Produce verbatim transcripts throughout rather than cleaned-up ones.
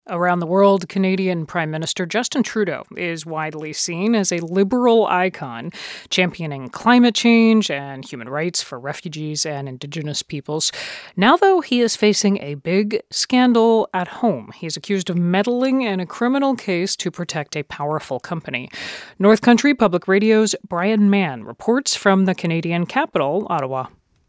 Around the world, Canadian Prime Minister Justin Trudeau is widely seen as a liberal icon, championing climate change and human rights for refugees and Indigenous peoples. Now, though, he is facing a big scandal at home. He is accused of meddling in a criminal case to protect a powerful company. North Country Public Radio's Brian Mann reports from the Canadian capital, Ottawa.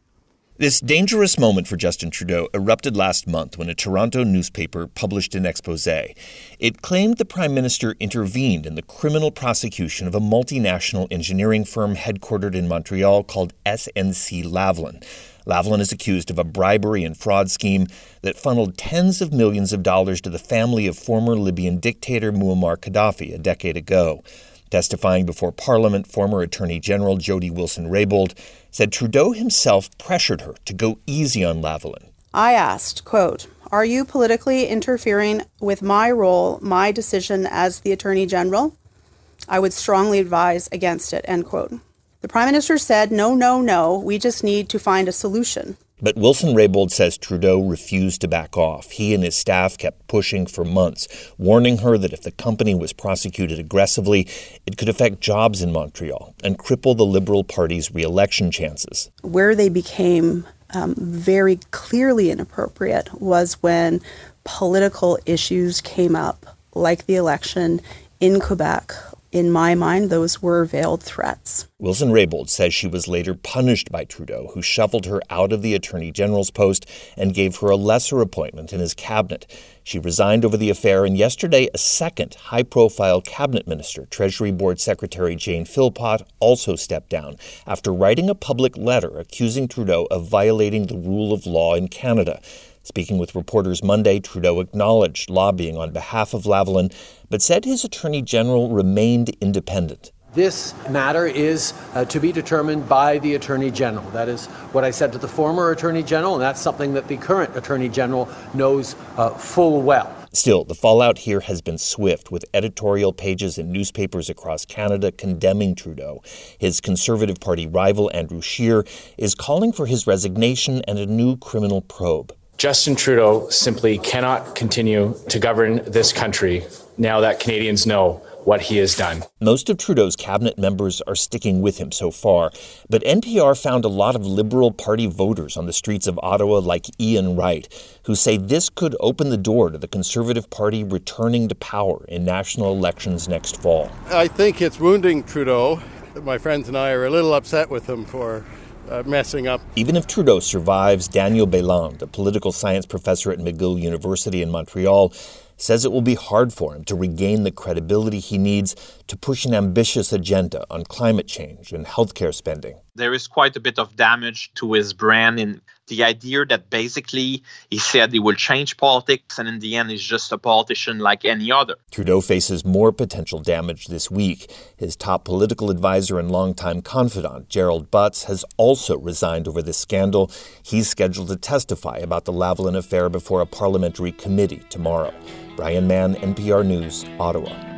This dangerous moment for Justin Trudeau erupted last month when a Toronto newspaper published an exposé. It claimed the Prime Minister intervened in the criminal prosecution of a multinational engineering firm headquartered in Montreal called S N C Lavalin. Lavalin is accused of a bribery and fraud scheme that funneled tens of millions of dollars to the family of former Libyan dictator Muammar Gaddafi a decade ago. Testifying before Parliament, former Attorney General Jody Wilson-Raybould said Trudeau himself pressured her to go easy on Lavalin. I asked, quote, "Are you politically interfering with my role, my decision as the Attorney General? I would strongly advise against it," end quote. The Prime Minister said, no, no, no, we just need to find a solution. But Wilson-Raybould says Trudeau refused to back off. He and his staff kept pushing for months, warning her that if the company was prosecuted aggressively, it could affect jobs in Montreal and cripple the Liberal Party's re-election chances. Where they became um, very clearly inappropriate was when political issues came up, like the election in Quebec. In my mind, those were veiled threats. Wilson-Raybould says she was later punished by Trudeau, who shuffled her out of the Attorney General's post and gave her a lesser appointment in his cabinet. She resigned over the affair, and yesterday a second high-profile cabinet minister, Treasury Board Secretary Jane Philpott, also stepped down after writing a public letter accusing Trudeau of violating the rule of law in Canada. Speaking with reporters Monday, Trudeau acknowledged lobbying on behalf of Lavalin, but said his Attorney General remained independent. This matter is uh, to be determined by the Attorney General. That is what I said to the former Attorney General, and that's something that the current Attorney General knows uh, full well. Still, the fallout here has been swift, with editorial pages in newspapers across Canada condemning Trudeau. His Conservative Party rival, Andrew Scheer, is calling for his resignation and a new criminal probe. Justin Trudeau simply cannot continue to govern this country now that Canadians know what he has done. Most of Trudeau's cabinet members are sticking with him so far, but N P R found a lot of Liberal Party voters on the streets of Ottawa like Ian Wright, who say this could open the door to the Conservative Party returning to power in national elections next fall. I think it's wounding Trudeau. My friends and I are a little upset with him for Uh, messing up. Even if Trudeau survives, Daniel Béland, a political science professor at McGill University in Montreal, says it will be hard for him to regain the credibility he needs to push an ambitious agenda on climate change and healthcare spending. There is quite a bit of damage to his brand in the idea that basically he said he will change politics and in the end he's just a politician like any other. Trudeau faces more potential damage this week. His top political advisor and longtime confidant, Gerald Butts, has also resigned over this scandal. He's scheduled to testify about the Lavalin affair before a parliamentary committee tomorrow. Brian Mann, N P R News, Ottawa.